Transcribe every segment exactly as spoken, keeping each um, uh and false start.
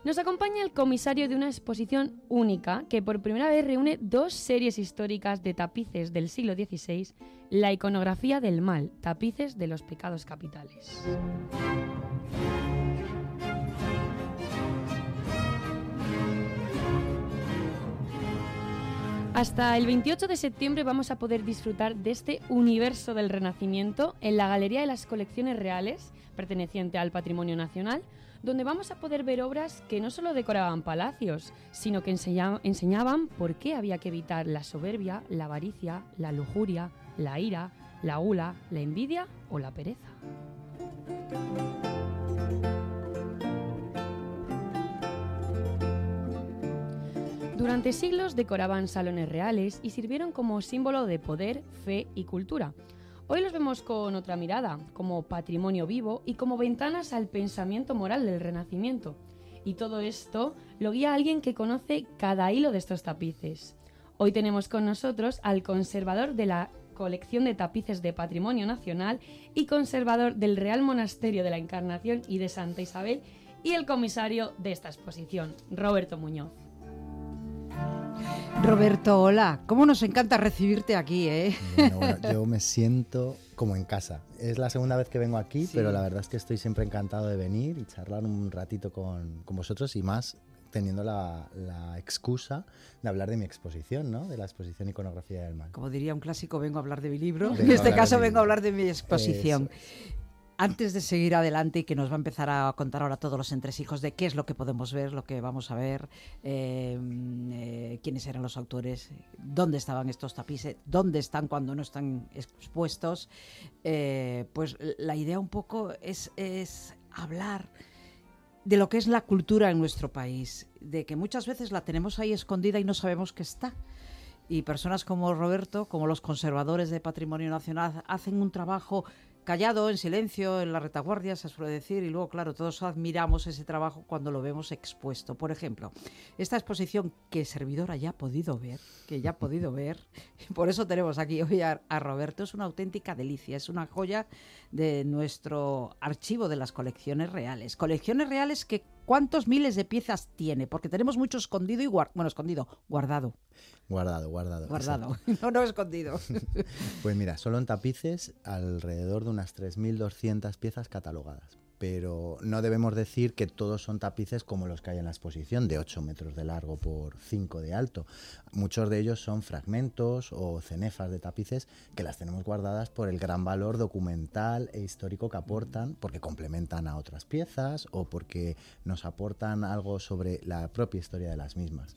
Nos acompaña el comisario de una exposición única que por primera vez reúne dos series históricas de tapices del siglo dieciséis, la iconografía del mal, tapices de los pecados capitales. Hasta el veintiocho de septiembre vamos a poder disfrutar de este universo del Renacimiento en la Galería de las Colecciones Reales, perteneciente al Patrimonio Nacional, donde vamos a poder ver obras que no solo decoraban palacios, sino que enseña- enseñaban por qué había que evitar la soberbia, la avaricia, la lujuria, la ira, la gula, la envidia o la pereza. Durante siglos decoraban salones reales y sirvieron como símbolo de poder, fe y cultura. Hoy los vemos con otra mirada, como patrimonio vivo y como ventanas al pensamiento moral del Renacimiento. Y todo esto lo guía alguien que conoce cada hilo de estos tapices. Hoy tenemos con nosotros al conservador de la colección de tapices de Patrimonio Nacional y conservador del Real Monasterio de la Encarnación y de Santa Isabel y el comisario de esta exposición, Roberto Muñoz. Roberto, hola. ¿Cómo nos encanta recibirte aquí, eh? Bueno, bueno, yo me siento como en casa. Es la segunda vez que vengo aquí, sí. Pero la verdad es que estoy siempre encantado de venir y charlar un ratito con, con vosotros y más teniendo la, la excusa de hablar de mi exposición, ¿no? De la exposición Iconografía del Mal. Como diría un clásico, vengo a hablar de mi libro. Vengo en este caso vengo libro. a hablar de mi exposición. Eso. Antes de seguir adelante y que nos va a empezar a contar ahora todos los entresijos de qué es lo que podemos ver, lo que vamos a ver, eh, eh, quiénes eran los autores, dónde estaban estos tapices, dónde están cuando no están expuestos, eh, pues la idea un poco es, es hablar de lo que es la cultura en nuestro país, de que muchas veces la tenemos ahí escondida y no sabemos que está. Y personas como Roberto, como los conservadores de Patrimonio Nacional, hacen un trabajo callado, en silencio, en la retaguardia, se suele decir, y luego, claro, todos admiramos ese trabajo cuando lo vemos expuesto. Por ejemplo, esta exposición que Servidora ya ha podido ver, que ya ha podido ver, por eso tenemos aquí hoy a, a Roberto, es una auténtica delicia, es una joya de nuestro archivo de las colecciones reales. Colecciones reales que ¿cuántos miles de piezas tiene? Porque tenemos mucho escondido y guardado, bueno, escondido, guardado. Guardado, guardado. Guardado, no, no escondido. Pues mira, solo en tapices alrededor de unas tres mil doscientas piezas catalogadas. Pero no debemos decir que todos son tapices como los que hay en la exposición, de ocho metros de largo por cinco de alto. Muchos de ellos son fragmentos o cenefas de tapices que las tenemos guardadas por el gran valor documental e histórico que aportan, porque complementan a otras piezas o porque nos aportan algo sobre la propia historia de las mismas.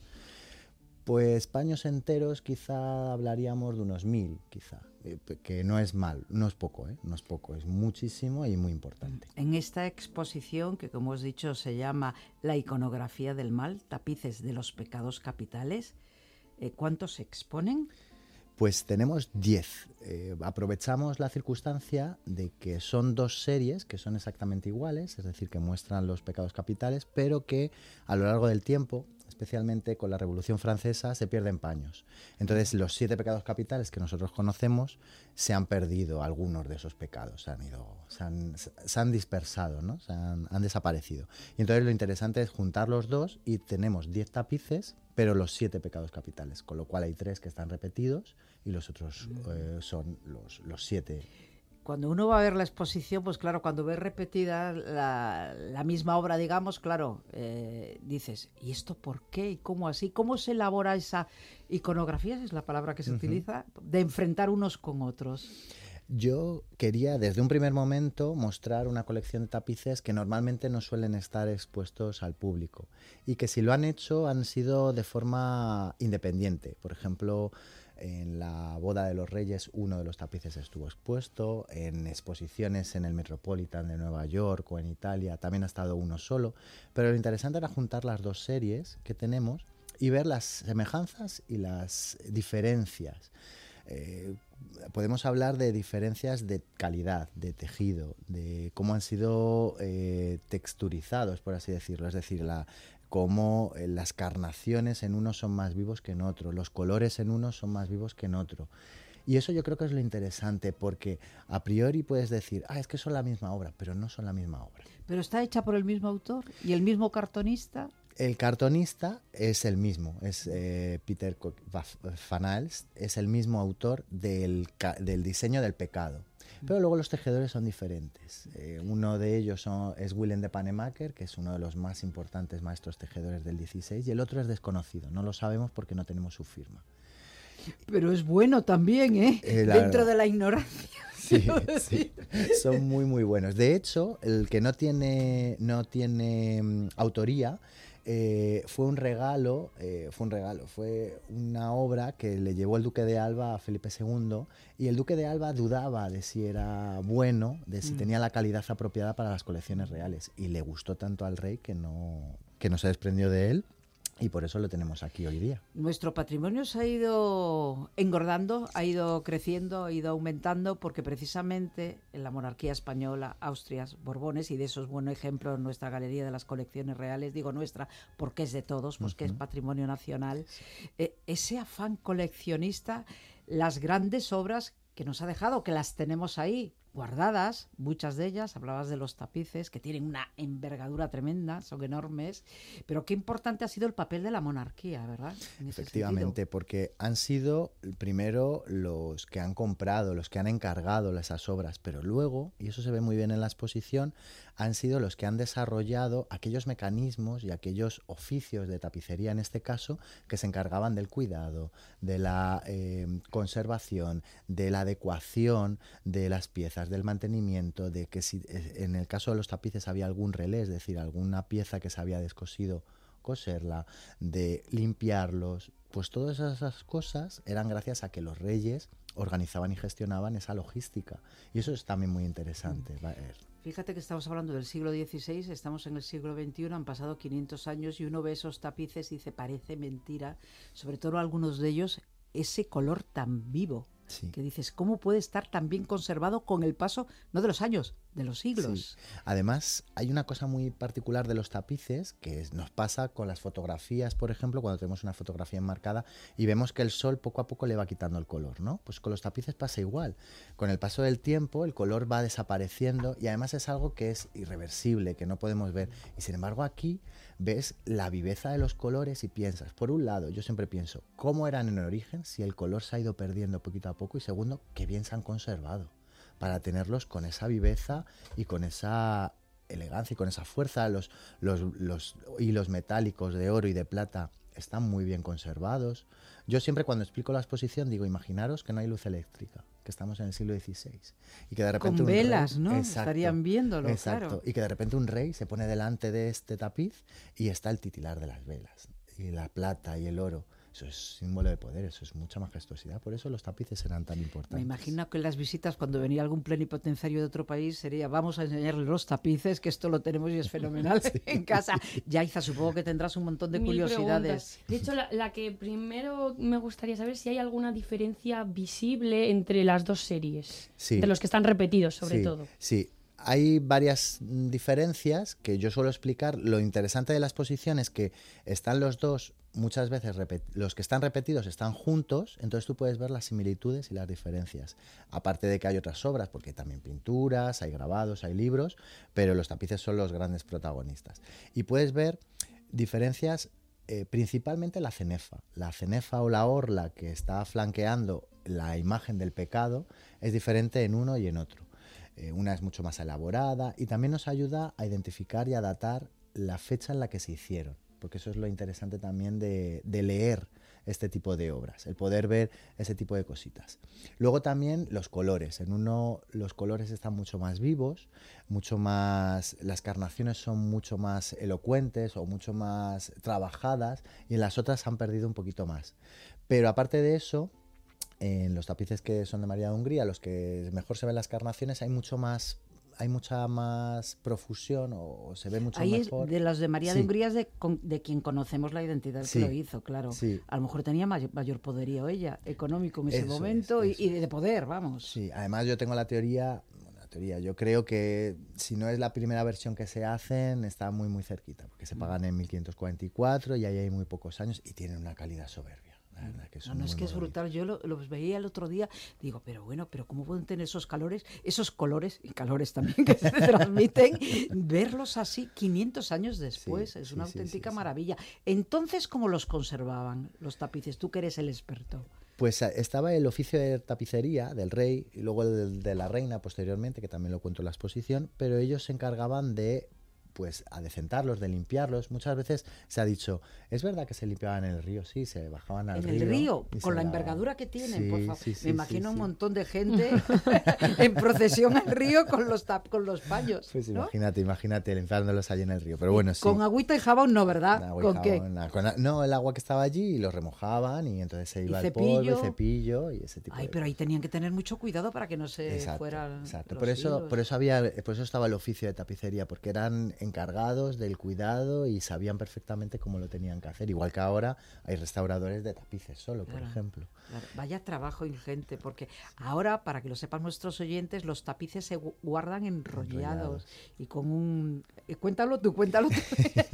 Pues paños enteros quizá hablaríamos de unos mil, quizá, eh, que no es mal, no es poco, ¿eh? No es poco, es muchísimo y muy importante. En esta exposición, que como os he dicho se llama La Iconografía del Mal, tapices de los pecados capitales, eh, ¿cuántos se exponen? Pues tenemos diez. Eh, aprovechamos la circunstancia de que son dos series que son exactamente iguales, es decir, que muestran los pecados capitales, pero que a lo largo del tiempo, especialmente con la Revolución Francesa, se pierden paños. Entonces, los siete pecados capitales que nosotros conocemos se han perdido, algunos de esos pecados se han ido, se han, se han dispersado, ¿no? Se han, han desaparecido. Y entonces lo interesante es juntar los dos y tenemos diez tapices, pero los siete pecados capitales, con lo cual hay tres que están repetidos y los otros eh, son los, los siete. Cuando uno va a ver la exposición, pues claro, cuando ves repetida la, la misma obra, digamos, claro, eh, dices, ¿y esto por qué? ¿Y cómo así? ¿Cómo se elabora esa iconografía, es la palabra que se uh-huh. utiliza, de enfrentar unos con otros? Yo quería desde un primer momento mostrar una colección de tapices que normalmente no suelen estar expuestos al público y que si lo han hecho han sido de forma independiente. Por ejemplo, en la boda de los Reyes uno de los tapices estuvo expuesto, en exposiciones en el Metropolitan de Nueva York o en Italia también ha estado uno solo, pero lo interesante era juntar las dos series que tenemos y ver las semejanzas y las diferencias. Eh, podemos hablar de diferencias de calidad, de tejido, de cómo han sido eh, texturizados, por así decirlo, es decir, la, cómo eh, las carnaciones en uno son más vivos que en otro, los colores en uno son más vivos que en otro. Y eso yo creo que es lo interesante, porque a priori puedes decir, ah, es que son la misma obra, pero no son la misma obra. ¿Pero está hecha por el mismo autor y el mismo cartonista? El cartonista es el mismo, es eh, Peter Van Aalst, es el mismo autor del, del diseño del pecado. Pero luego los tejedores son diferentes. Eh, uno de ellos son, es Willem de Pannemakers, que es uno de los más importantes maestros tejedores del dieciséis, y el otro es desconocido, no lo sabemos porque no tenemos su firma. Pero es bueno también, ¿eh? eh Dentro verdad. de la ignorancia. Sí, sí, son muy muy buenos. De hecho, el que no tiene, no tiene um, autoría eh, fue un regalo, eh, fue un regalo, fue una obra que le llevó el Duque de Alba a Felipe segundo, y el Duque de Alba dudaba de si era bueno, de si mm. tenía la calidad apropiada para las colecciones reales, y le gustó tanto al rey que no, que no se desprendió de él. Y por eso lo tenemos aquí hoy día. Nuestro patrimonio se ha ido engordando, ha ido creciendo, ha ido aumentando, porque precisamente en la monarquía española, Austrias, Borbones, y de eso es buen ejemplo en nuestra galería de las colecciones reales, digo nuestra porque es de todos, pues uh-huh. que es patrimonio nacional, eh, ese afán coleccionista, las grandes obras que nos ha dejado, que las tenemos ahí guardadas, muchas de ellas, hablabas de los tapices, que tienen una envergadura tremenda, son enormes, pero qué importante ha sido el papel de la monarquía, ¿verdad? En Efectivamente, porque han sido primero los que han comprado, los que han encargado esas obras, pero luego, y eso se ve muy bien en la exposición, han sido los que han desarrollado aquellos mecanismos y aquellos oficios de tapicería, en este caso, que se encargaban del cuidado, de la eh, conservación, de la adecuación de las piezas, del mantenimiento, de que si en el caso de los tapices había algún relé, es decir, alguna pieza que se había descosido, coserla, de limpiarlos, pues todas esas cosas eran gracias a que los reyes organizaban y gestionaban esa logística, y eso es también muy interesante. Mm. Fíjate que estamos hablando del siglo dieciséis, estamos en el siglo veintiuno, han pasado quinientos años y uno ve esos tapices y dice, parece mentira, sobre todo algunos de ellos, ese color tan vivo. Sí. Que dices, ¿cómo puede estar tan bien conservado con el paso, no de los años, de los siglos? Sí. Además, hay una cosa muy particular de los tapices que es, nos pasa con las fotografías, por ejemplo, cuando tenemos una fotografía enmarcada y vemos que el sol poco a poco le va quitando el color, ¿no? Pues con los tapices pasa igual. Con el paso del tiempo, el color va desapareciendo y además es algo que es irreversible, que no podemos ver. Y sin embargo, aquí ves la viveza de los colores y piensas, por un lado, yo siempre pienso, ¿cómo eran en el origen si el color se ha ido perdiendo poquito a poco? Y segundo, qué bien se han conservado para tenerlos con esa viveza y con esa elegancia y con esa fuerza. Los, los, los hilos metálicos de oro y de plata están muy bien conservados. Yo siempre cuando explico la exposición digo, imaginaros que no hay luz eléctrica, que estamos en el siglo dieciséis y que de repente con un velas, rey, ¿no? Exacto, estarían viéndolo, exacto, claro. Y que de repente un rey se pone delante de este tapiz y está el titilar de las velas y la plata y el oro. Eso es símbolo de poder, eso es mucha majestuosidad. Por eso los tapices eran tan importantes. Me imagino que en las visitas, cuando venía algún plenipotenciario de otro país, sería, vamos a enseñarle los tapices, que esto lo tenemos y es fenomenal sí. en casa. Yaiza, supongo que tendrás un montón de Mil curiosidades. Preguntas. De hecho, la, la que primero me gustaría saber si hay alguna diferencia visible entre las dos series, sí. de los que están repetidos, sobre sí. todo. Sí. Hay varias diferencias que yo suelo explicar. Lo interesante de la exposición es que están los dos, muchas veces los que están repetidos están juntos, entonces tú puedes ver las similitudes y las diferencias. Aparte de que hay otras obras, porque hay también pinturas, hay grabados, hay libros, pero los tapices son los grandes protagonistas. Y puedes ver diferencias, eh, principalmente la cenefa. La cenefa o la orla que está flanqueando la imagen del pecado es diferente en uno y en otro. Eh, una es mucho más elaborada y también nos ayuda a identificar y a datar la fecha en la que se hicieron, porque eso es lo interesante también de, de leer este tipo de obras, el poder ver ese tipo de cositas. Luego también los colores. En uno los colores están mucho más vivos, mucho más, las carnaciones son mucho más elocuentes o mucho más trabajadas y en las otras han perdido un poquito más. Pero aparte de eso, en los tapices que son de María de Hungría, los que mejor se ven las carnaciones, hay mucho más, hay mucha más profusión o, o se ve mucho Ahí mejor. De los de María sí. de Hungría es de, de quien conocemos la identidad sí. que lo hizo, claro. Sí. A lo mejor tenía mayor, mayor poderío ella, económico en ese eso momento es, y, y de poder, vamos. Sí, además yo tengo la teoría, la teoría, yo creo que si no es la primera versión que se hacen, está muy muy cerquita, porque se pagan en mil quinientos cuarenta y cuatro y ahí hay muy pocos años y tienen una calidad soberbia. La verdad que No, son no, es muy que es movidos. brutal. Yo lo- los veía el otro día, digo, pero bueno, pero ¿cómo pueden tener esos calores, esos colores y calores también que se transmiten? Verlos así quinientos años después, Sí, es sí, una sí, auténtica sí, sí. maravilla. Entonces, ¿cómo los conservaban los tapices? Tú que eres el experto. Pues eh, estaba el oficio de tapicería del rey y luego el de la reina posteriormente, que también lo cuento en la exposición, pero ellos se encargaban de pues adecentarlos, de limpiarlos. Muchas veces se ha dicho, ¿es verdad que se limpiaban en el río? Sí, se bajaban al En río. el río, y con se la lavaban. envergadura que tienen, por Sí, favor. sí, sí, Me imagino sí, un sí. montón de gente en procesión al río con los tap, con los paños, Pues ¿no? imagínate, imagínate limpiándolos allí en el río. Pero Y bueno, sí. con agüita y jabón no, ¿verdad? Agua y ¿Con qué? jabón, nada, con a- no, el agua que estaba allí y los remojaban y entonces se Y iba el polvo y cepillo. cepillo y ese tipo Ay, de pero ahí tenían que tener mucho cuidado para que no se Exacto, fueran exacto. los Por eso, hilos. por eso había, por eso estaba el oficio de tapicería, porque eran encargados del cuidado y sabían perfectamente cómo lo tenían que hacer. Igual que ahora hay restauradores de tapices solo, por Claro. ejemplo. Claro, vaya trabajo ingente, porque ahora, para que lo sepan nuestros oyentes, los tapices se gu- guardan enrollados, Enrollados. y con un... eh, Cuéntalo tú, cuéntalo tú.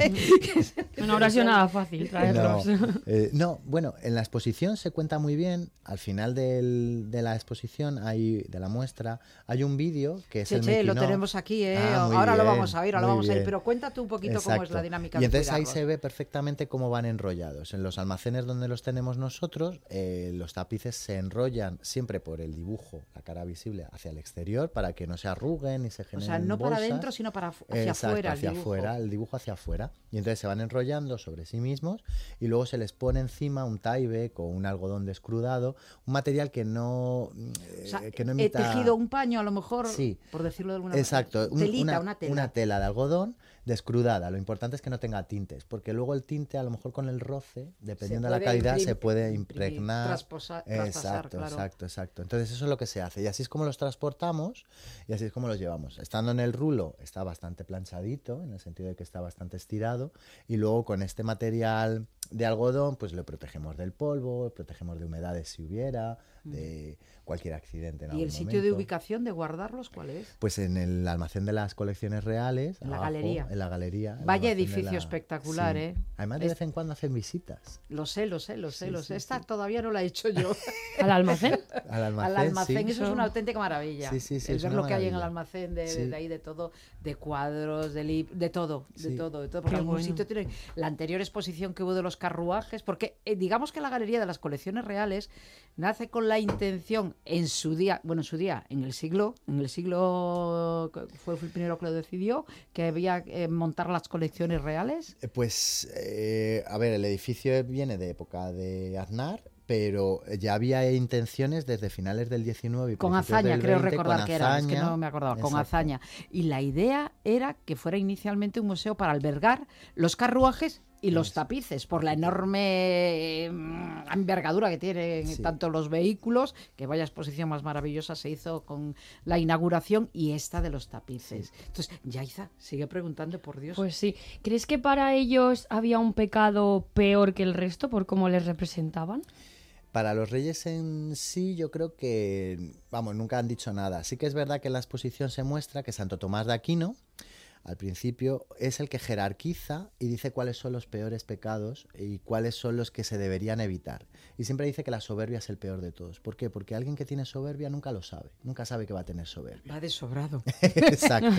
No habrá sido nada fácil No, traerlos. eh, no, bueno, en la exposición se cuenta muy bien. Al final del- de la exposición, hay, de la muestra, hay un vídeo que es Che, el che, lo making of. tenemos aquí, ¿eh? Ah, muy ahora lo bien, vamos a ver, ahora lo muy vamos a ir, bien. pero cuenta tú un poquito cómo es la Exacto. dinámica Y de entonces ahí cuidarlos. se ve perfectamente cómo van enrollados. En los almacenes donde los tenemos nosotros, eh, los tapices se enrollan siempre por el dibujo, la cara visible, hacia el exterior para que no se arruguen ni se O generen sea, no para bolsas. adentro, sino para afu- hacia Exacto, afuera. el hacia dibujo. afuera, el dibujo hacia afuera. Y entonces se van enrollando sobre sí mismos y luego se les pone encima un Tyvek o un algodón descrudado, un material que no, eh, O sea, que no he emita... tejido un paño, a lo mejor, Sí. por decirlo de alguna Exacto, manera. un- Telita, una, una tela. de algodón descrudada. Lo importante es que no tenga tintes, porque luego el tinte, a lo mejor con el roce, dependiendo de la puede calidad, imprim- se puede imprimir, impregnar. trasposa- traspasar, Exacto, claro. exacto, exacto. Entonces eso es lo que se hace. Y así es como los transportamos y así es como los llevamos. Estando en el rulo está bastante planchadito, en el sentido de que está bastante estirado, y luego con este material de algodón, pues lo protegemos del polvo, lo protegemos de humedades si hubiera, de cualquier accidente en ¿Y el algún sitio de momento. ubicación de guardarlos cuál es? Pues en el almacén de las colecciones reales. En la abajo, galería. En la galería. el Vaya almacén de edificio la- espectacular, Sí. ¿eh? Además, de Es- vez en cuando hacen visitas Lo sé, lo sé, lo sé, Sí, lo sí, sé. Esta sí. todavía no la he hecho yo. ¿Al almacén? al almacén. Al almacén, sí. eso es una auténtica maravilla. Sí, sí, sí, el es ver una lo que hay en el maravilla. almacén, de, Sí. de ahí de todo, de cuadros, de lib- de todo, de Sí. todo, de todo. Porque Qué algún bueno. sitio tiene la anterior exposición que hubo de los carruajes, porque eh, digamos que la Galería de las Colecciones Reales nace con la intención en su día, bueno, en su día, en el siglo, en el siglo que fue el primero que lo decidió, que había que montar las colecciones reales. Eh, Pues, eh, a ver, el edificio viene de época de Aznar, pero ya había intenciones desde finales del diecinueve y Con principios hazaña, del creo veinte, recordar con que era, es que hazaña. no me acordaba, con Exacto. hazaña. Y la idea era que fuera inicialmente un museo para albergar los carruajes y los Eso. tapices, por la enorme eh, envergadura que tienen Sí. tanto los vehículos, que vaya exposición más maravillosa se hizo con la inauguración, y esta de los tapices. Entonces, Yaiza, sigue preguntando, por Dios. Pues sí. ¿Crees que para ellos había un pecado peor que el resto por cómo les representaban? Para los reyes en sí, yo creo que, vamos, nunca han dicho nada. Sí que es verdad que en la exposición se muestra que Santo Tomás de Aquino, al principio, es el que jerarquiza y dice cuáles son los peores pecados y cuáles son los que se deberían evitar. Y siempre dice que la soberbia es el peor de todos. ¿Por qué? Porque alguien que tiene soberbia nunca lo sabe, nunca sabe que va a tener soberbia. Va de sobrado. Exacto.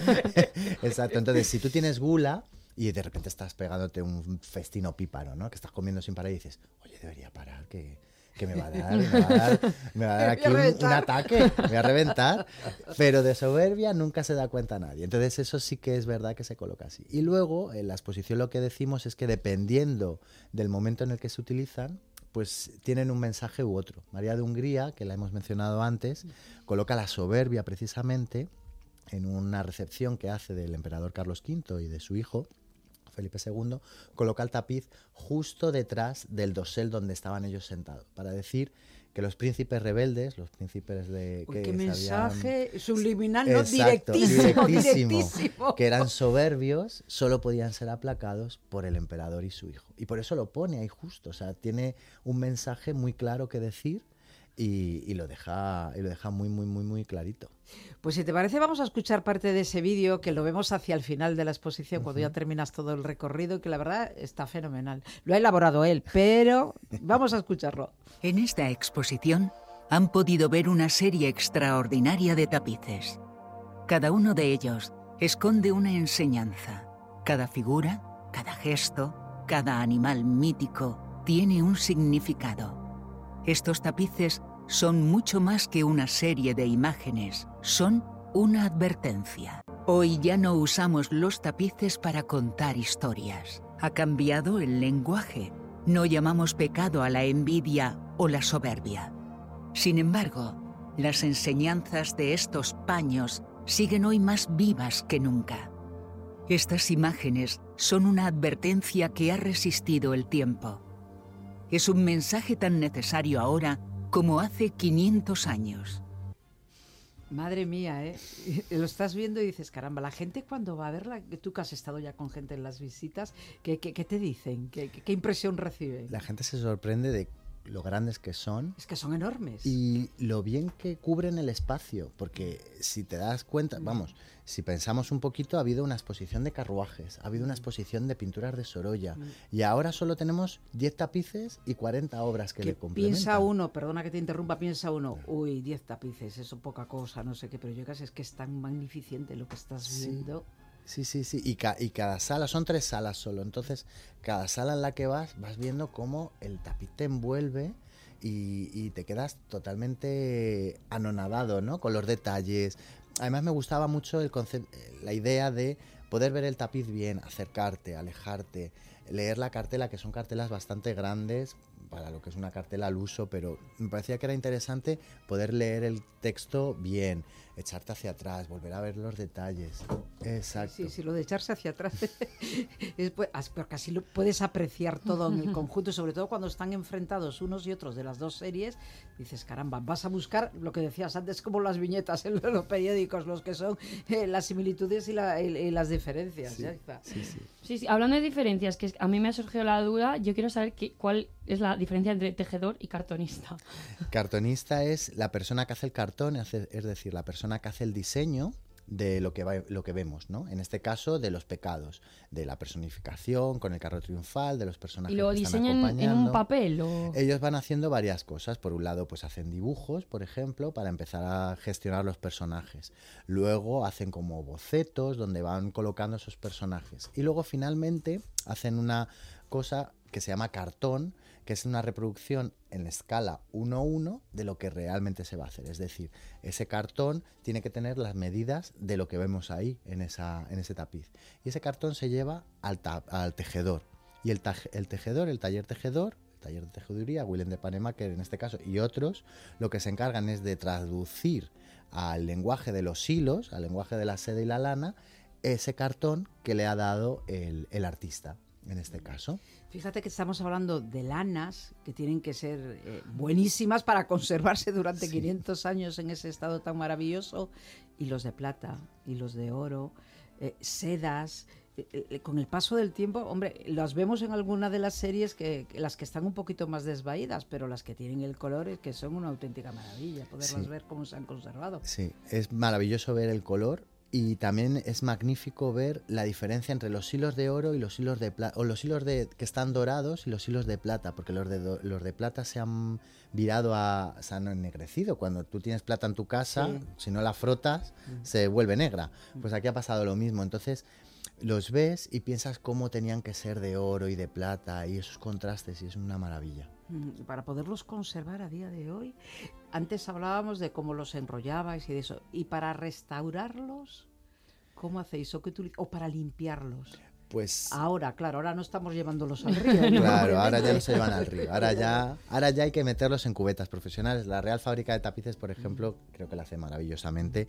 Exacto. Entonces, si tú tienes gula y de repente estás pegándote un festino píparo, ¿no? Que estás comiendo sin parar y dices, oye, debería parar, que, que me va a dar, me va a dar, me va a dar aquí Me voy a un, un reventar. ataque, me voy a reventar. Pero de soberbia nunca se da cuenta nadie. Entonces, eso sí que es verdad que se coloca así. Y luego, en la exposición lo que decimos es que dependiendo del momento en el que se utilizan, pues tienen un mensaje u otro. María de Hungría, que la hemos mencionado antes, coloca la soberbia precisamente en una recepción que hace del emperador Carlos quinto y de su hijo, Felipe segundo, coloca el tapiz justo detrás del dosel donde estaban ellos sentados, para decir que los príncipes rebeldes, los príncipes de... Uy, que qué se mensaje habían- subliminal, no, Exacto, directísimo, directísimo, directísimo. que eran soberbios, solo podían ser aplacados por el emperador y su hijo. Y por eso lo pone ahí justo, o sea, tiene un mensaje muy claro que decir. y, y lo deja y lo deja muy, muy, muy, muy clarito. Pues si te parece, vamos a escuchar parte de ese vídeo que lo vemos hacia el final de la exposición, uh-huh. cuando ya terminas todo el recorrido, que la verdad está fenomenal. Lo ha elaborado él, pero vamos a escucharlo. En esta exposición han podido ver una serie extraordinaria de tapices. Cada uno de ellos esconde una enseñanza. Cada figura, cada gesto, cada animal mítico tiene un significado. Estos tapices son mucho más que una serie de imágenes, son una advertencia. Hoy ya no usamos los tapices para contar historias. Ha cambiado el lenguaje. No llamamos pecado a la envidia o la soberbia. Sin embargo, las enseñanzas de estos paños siguen hoy más vivas que nunca. Estas imágenes son una advertencia que ha resistido el tiempo. Es un mensaje tan necesario ahora como hace quinientos años. Madre mía, ¿eh? Lo estás viendo y dices, caramba, la gente cuando va a verla, tú que has estado ya con gente en las visitas, ¿qué, qué, qué te dicen? ¿Qué, qué, qué impresión reciben? La gente se sorprende de lo grandes que son. Es que son enormes. Y lo bien que cubren el espacio, porque si te das cuenta, mm. vamos, si pensamos un poquito, ha habido una exposición de carruajes, ha habido una exposición de pinturas de Sorolla, mm. y ahora solo tenemos diez tapices y cuarenta obras que, que le complementan. Piensa uno, perdona que te interrumpa, piensa uno, uy, diez tapices, eso poca cosa, no sé qué, pero yo casi es que es tan magnificente lo que estás sí. viendo. Sí, sí, sí, y, ca- y cada sala, son tres salas solo, entonces cada sala en la que vas, vas viendo cómo el tapiz te envuelve y, y te quedas totalmente anonadado, ¿no? Con los detalles. Además me gustaba mucho el conce- la idea de poder ver el tapiz bien, acercarte, alejarte, leer la cartela, que son cartelas bastante grandes para lo que es una cartela al uso, pero me parecía que era interesante poder leer el texto bien, echarte hacia atrás, volver a ver los detalles. Exacto. Sí, sí, lo de echarse hacia atrás es, pues, porque así lo puedes apreciar todo en el conjunto, y sobre todo cuando están enfrentados unos y otros de las dos series, dices, caramba, vas a buscar lo que decías antes, como las viñetas en los periódicos, los que son eh, las similitudes y, la, y, y las diferencias. Sí, ya está. Sí, sí. Sí, sí, hablando de diferencias, que a mí me ha surgido la duda, yo quiero saber qué, cuál es la diferencia entre tejedor y cartonista. Cartonista es la persona que hace el cartón, es decir, la persona que hace el diseño de lo que, va, lo que vemos, ¿no? En este caso, de los pecados, de la personificación con el carro triunfal, de los personajes ¿Y lo que están diseñan acompañando. en un papel? O... Ellos van haciendo varias cosas. Por un lado, pues hacen dibujos, por ejemplo, para empezar a gestionar los personajes. Luego hacen como bocetos donde van colocando esos personajes. Y luego, finalmente, hacen una cosa que se llama cartón, que es una reproducción en escala uno a uno de lo que realmente se va a hacer. Es decir, ese cartón tiene que tener las medidas de lo que vemos ahí en, esa, en ese tapiz. Y ese cartón se lleva al, ta- al tejedor. Y el, taj- el tejedor, el taller tejedor, el taller de tejeduría, Willem de Panemaker en este caso, y otros, lo que se encargan es de traducir al lenguaje de los hilos, al lenguaje de la seda y la lana, ese cartón que le ha dado el, el artista, en este caso. Fíjate que estamos hablando de lanas que tienen que ser eh, buenísimas para conservarse durante sí. quinientos años en ese estado tan maravilloso, y los de plata, y los de oro, eh, sedas. Eh, eh, con el paso del tiempo, hombre, las vemos en alguna de las series, que, que las que están un poquito más desvaídas, pero las que tienen el color es que son una auténtica maravilla, poderlas sí. ver cómo se han conservado. Sí, es maravilloso ver el color. Y también es magnífico ver la diferencia entre los hilos de oro y los hilos de plata, o los hilos de, que están dorados y los hilos de plata, porque los de, do, los de plata se han virado a, se han ennegrecido. Cuando tú tienes plata en tu casa, sí. si no la frotas, mm. se vuelve negra. Pues aquí ha pasado lo mismo. Entonces los ves y piensas cómo tenían que ser de oro y de plata, y esos contrastes, y es una maravilla. Para poderlos conservar a día de hoy, antes hablábamos de cómo los enrollabais y de eso, y para restaurarlos, ¿cómo hacéis? ¿O, qué tú, o para limpiarlos? Pues ahora, claro, ahora no estamos llevándolos al río. ¿no? Claro, ahora ya no se llevan al río. Ahora ya, ahora ya hay que meterlos en cubetas profesionales. La Real Fábrica de Tapices, por ejemplo, creo que la hace maravillosamente.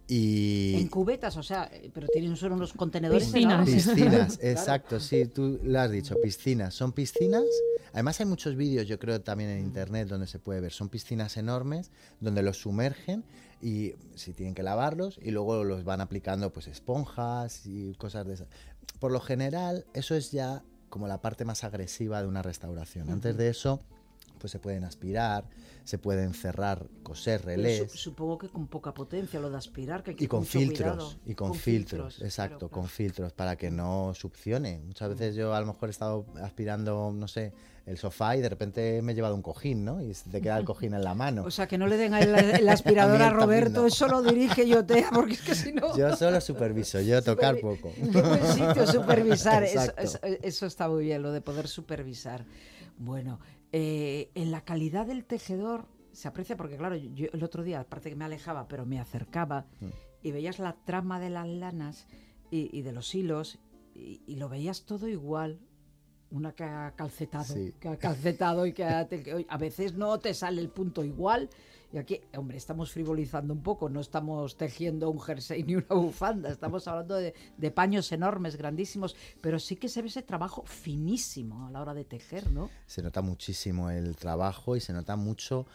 Y en cubetas, o sea, pero tienen solo unos contenedores. Piscinas. Piscinas, exacto, claro. Sí, tú lo has dicho, piscinas. Son piscinas. Además hay muchos vídeos, yo creo, también en internet donde se puede ver. Son piscinas enormes donde los sumergen y si tienen que lavarlos, y luego los van aplicando pues esponjas y cosas de esas. Por lo general, eso es ya como la parte más agresiva de una restauración. Uh-huh. Antes de eso, pues se pueden aspirar, se pueden cerrar, coser relés. Su, supongo que con poca potencia lo de aspirar, que hay que y con filtros, y con, con filtros, filtros, exacto, claro, con claro. filtros para que no succione. Muchas veces yo a lo mejor he estado aspirando, no sé, el sofá y de repente me he llevado un cojín, ¿no? Y te queda el cojín en la mano. O sea, que no le den el, el aspirador a, a Roberto, no. eso lo dirige y Otea, porque es que si no... Yo solo superviso, yo tocar Supervi- poco. Qué buen sitio supervisar, eso, Exacto. eso, eso está muy bien, lo de poder supervisar. Bueno, eh, en la calidad del tejedor se aprecia, porque claro, yo el otro día, aparte que me alejaba, pero me acercaba, mm. y veías la trama de las lanas y, y de los hilos, y, y lo veías todo igual. Una que ha calcetado, sí. que ha calcetado y que ha, te, a veces no te sale el punto igual. Y aquí, hombre, estamos frivolizando un poco, no estamos tejiendo un jersey ni una bufanda, estamos hablando de, de paños enormes, grandísimos, pero sí que se ve ese trabajo finísimo a la hora de tejer, ¿no? Se nota muchísimo el trabajo y se nota mucho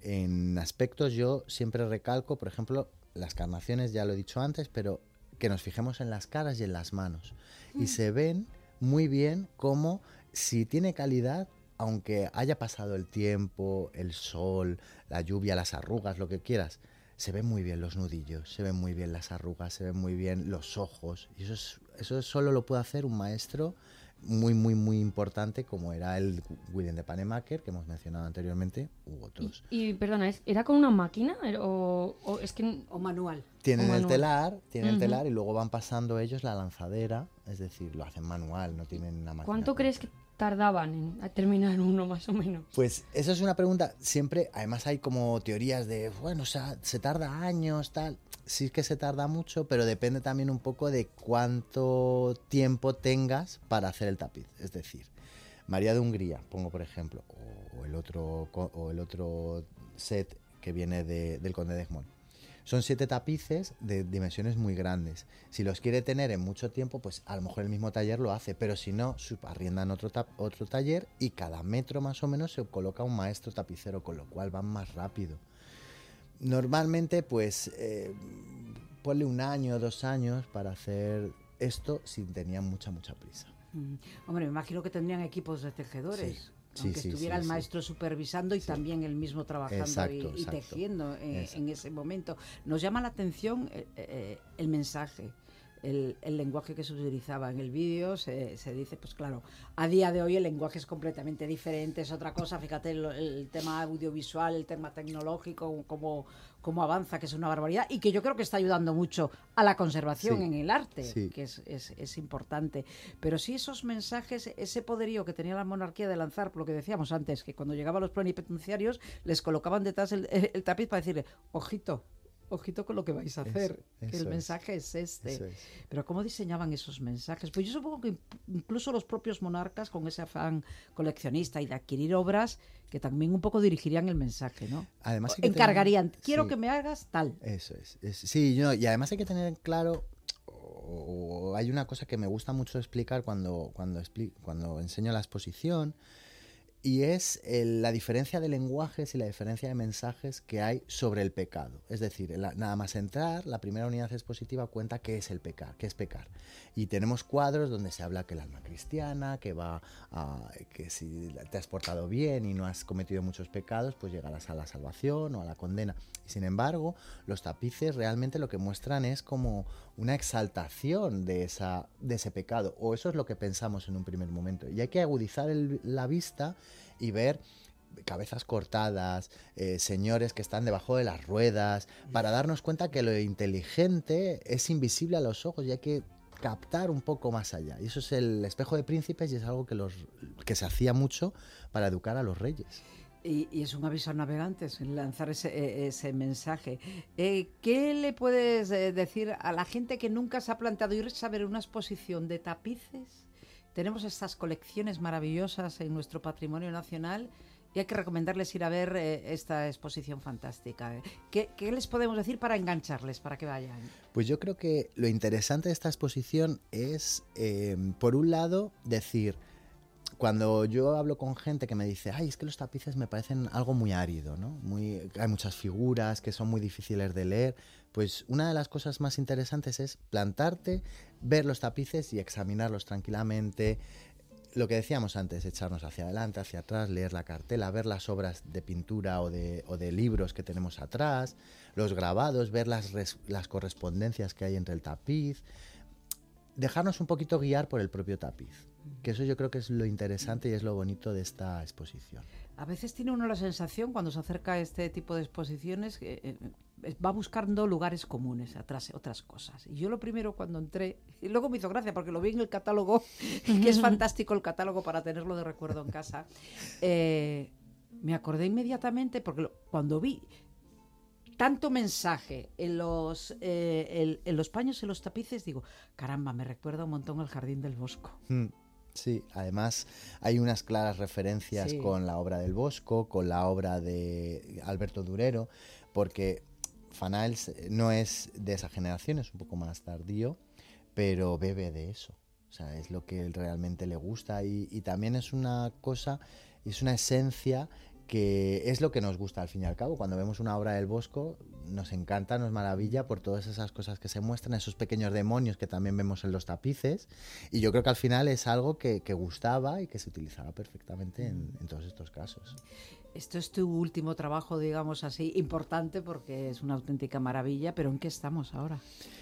en aspectos. Yo siempre recalco, por ejemplo, las carnaciones, ya lo he dicho antes, pero que nos fijemos en las caras y en las manos. Mm. Y se ven muy bien cómo, si tiene calidad, aunque haya pasado el tiempo, el sol, la lluvia, las arrugas, lo que quieras, se ven muy bien los nudillos, se ven muy bien las arrugas, se ven muy bien los ojos. Y eso, es, eso solo lo puede hacer un maestro muy, muy, muy importante, como era el Willem de Pannemakers, que hemos mencionado anteriormente, u otros. Y, y perdona, ¿era con una máquina o, o es que o manual? Tienen o el manual. telar, tienen Uh-huh. el telar y luego van pasando ellos la lanzadera, es decir, lo hacen manual, no tienen una máquina. ¿Cuánto crees que tardaban en a terminar uno más o menos? Pues eso es una pregunta, siempre, además hay como teorías de, bueno, o sea, se tarda años, tal, sí que se tarda mucho, pero depende también un poco de cuánto tiempo tengas para hacer el tapiz, es decir, María de Hungría, pongo por ejemplo, o el otro, o el otro set que viene de, del Conde de Egmont. Son siete tapices de dimensiones muy grandes. Si los quiere tener en mucho tiempo, pues a lo mejor el mismo taller lo hace, pero si no, arriendan otro, tap, otro taller y cada metro más o menos se coloca un maestro tapicero, con lo cual van más rápido. Normalmente, pues, eh, ponle un año o dos años para hacer esto si tenían mucha, mucha prisa. Mm. Hombre, me imagino que tendrían equipos de tejedores. Sí. Aunque sí, sí, estuviera sí, el maestro sí. supervisando y sí. también el mismo trabajando exacto, y, y exacto. tejiendo en, en ese momento. Nos llama la atención eh, eh, el mensaje, el, el lenguaje que se utilizaba en el vídeo. Se, se dice, pues claro, a día de hoy el lenguaje es completamente diferente, es otra cosa. Fíjate el, el tema audiovisual, el tema tecnológico, cómo, cómo avanza, que es una barbaridad y que yo creo que está ayudando mucho a la conservación sí, en el arte, sí. que es, es, es importante. Pero sí esos mensajes, ese poderío que tenía la monarquía de lanzar, por lo que decíamos antes, que cuando llegaban los plenipotenciarios les colocaban detrás el, el, el tapiz para decirle, ojito, ojito con lo que vais a hacer, eso, que eso el mensaje es, es este. Eso es. Pero ¿cómo diseñaban esos mensajes? Pues yo supongo que incluso los propios monarcas, con ese afán coleccionista y de adquirir obras, que también un poco dirigirían el mensaje, ¿no? Además hay que encargarían, tener, quiero sí, que me hagas tal. Eso es. es sí, yo, y además hay que tener claro, o, o hay una cosa que me gusta mucho explicar cuando, cuando, expli cuando enseño la exposición, y es el, la diferencia de lenguajes y la diferencia de mensajes que hay sobre el pecado. Es decir, la, nada más entrar, la primera unidad expositiva cuenta qué es el pecar, qué es pecar. Y tenemos cuadros donde se habla que el alma cristiana, que va a, que si te has portado bien y no has cometido muchos pecados, pues llegarás a la salvación o a la condena. Y sin embargo, los tapices realmente lo que muestran es como una exaltación de, esa, de ese pecado, o eso es lo que pensamos en un primer momento. Y hay que agudizar el, la vista y ver cabezas cortadas, eh, señores que están debajo de las ruedas, para darnos cuenta que lo inteligente es invisible a los ojos y hay que captar un poco más allá. Y eso es el espejo de príncipes y es algo que, los, que se hacía mucho para educar a los reyes. Y, y es un aviso a navegantes lanzar ese, ese mensaje. Eh, ¿Qué le puedes eh, decir a la gente que nunca se ha planteado ir a ver una exposición de tapices? Tenemos estas colecciones maravillosas en nuestro patrimonio nacional y hay que recomendarles ir a ver eh, esta exposición fantástica. ¿Qué, ¿Qué les podemos decir para engancharles, para que vayan? Pues yo creo que lo interesante de esta exposición es, eh, por un lado, decir... Cuando yo hablo con gente que me dice, ay, es que los tapices me parecen algo muy árido, ¿no? Muy, hay muchas figuras que son muy difíciles de leer, pues una de las cosas más interesantes es plantarte, ver los tapices y examinarlos tranquilamente, lo que decíamos antes, echarnos hacia adelante, hacia atrás, leer la cartela, ver las obras de pintura o de, o de libros que tenemos atrás, los grabados, ver las, res, las correspondencias que hay entre el tapiz, dejarnos un poquito guiar por el propio tapiz, que eso yo creo que es lo interesante y es lo bonito de esta exposición. A veces tiene uno la sensación, cuando se acerca a este tipo de exposiciones, que eh, va buscando lugares comunes, atrás otras cosas. Y yo lo primero cuando entré, y luego me hizo gracia porque lo vi en el catálogo, que es fantástico el catálogo para tenerlo de recuerdo en casa, eh, me acordé inmediatamente porque lo, cuando vi tanto mensaje en los, eh, el, en los paños, en los tapices, digo, caramba, me recuerda un montón al Jardín del Bosco. Mm. Sí, además hay unas claras referencias sí. con la obra del Bosco, con la obra de Alberto Durero, porque Fanals no es de esa generación, es un poco más tardío, pero bebe de eso. O sea, es lo que realmente le gusta y, y también es una cosa, es una esencia que es lo que nos gusta al fin y al cabo. Cuando vemos una obra del Bosco nos encanta, nos maravilla por todas esas cosas que se muestran, esos pequeños demonios que también vemos en los tapices, y yo creo que al final es algo que, que gustaba y que se utilizaba perfectamente en, en todos estos casos. Esto es tu último trabajo, digamos así, importante porque es una auténtica maravilla, pero ¿en qué estamos ahora?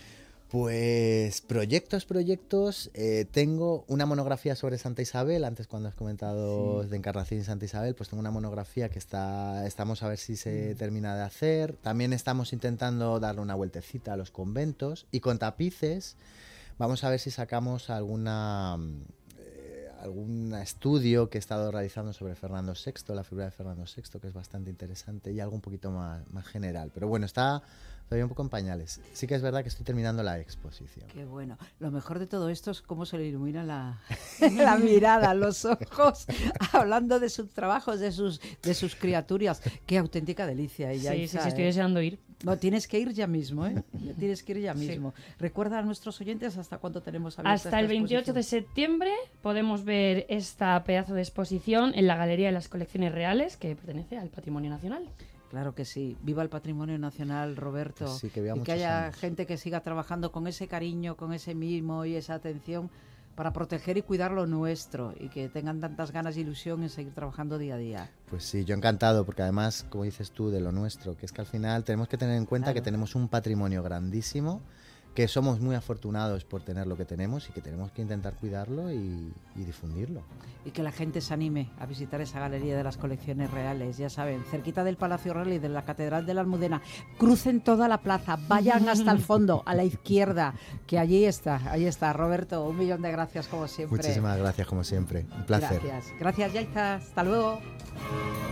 Pues proyectos, proyectos. Eh, tengo una monografía sobre Santa Isabel. Antes, cuando has comentado sí. de Encarnación y Santa Isabel, pues tengo una monografía que está, estamos a ver si se mm. termina de hacer. También estamos intentando darle una vueltecita a los conventos. Y con tapices, vamos a ver si sacamos alguna, eh, algún estudio que he estado realizando sobre Fernando sexto, la figura de Fernando sexto, que es bastante interesante, y algo un poquito más, más general. Pero bueno, está todavía un poco en pañales. Sí que es verdad que estoy terminando la exposición. Qué bueno. Lo mejor de todo esto es cómo se le ilumina la, la mirada, los ojos, hablando de sus trabajos, de sus, de sus criaturas. Qué auténtica delicia. Ella, sí, Isa, sí, sí, estoy ¿eh? deseando ir. No, tienes que ir ya mismo, ¿eh? Tienes que ir ya mismo. Sí. Recuerda a nuestros oyentes hasta cuándo tenemos abierta Hasta el veintiocho de septiembre podemos ver esta pedazo de exposición en la Galería de las Colecciones Reales, que pertenece al Patrimonio Nacional. Claro que sí. Viva el Patrimonio Nacional, Roberto. Pues sí, que y que haya años. gente que siga trabajando con ese cariño, con ese mimo y esa atención para proteger y cuidar lo nuestro, y que tengan tantas ganas y ilusión en seguir trabajando día a día. Pues sí, yo encantado, porque además, como dices tú, de lo nuestro, que es que al final tenemos que tener en cuenta claro. que tenemos un patrimonio grandísimo, que somos muy afortunados por tener lo que tenemos y que tenemos que intentar cuidarlo y, y difundirlo. Y que la gente se anime a visitar esa Galería de las Colecciones Reales, ya saben, cerquita del Palacio Real y de la Catedral de la Almudena. Crucen toda la plaza, vayan hasta el fondo, a la izquierda, que allí está, ahí está. Roberto, un millón de gracias como siempre. Muchísimas gracias como siempre, un placer. Gracias, gracias Yaiza, hasta luego.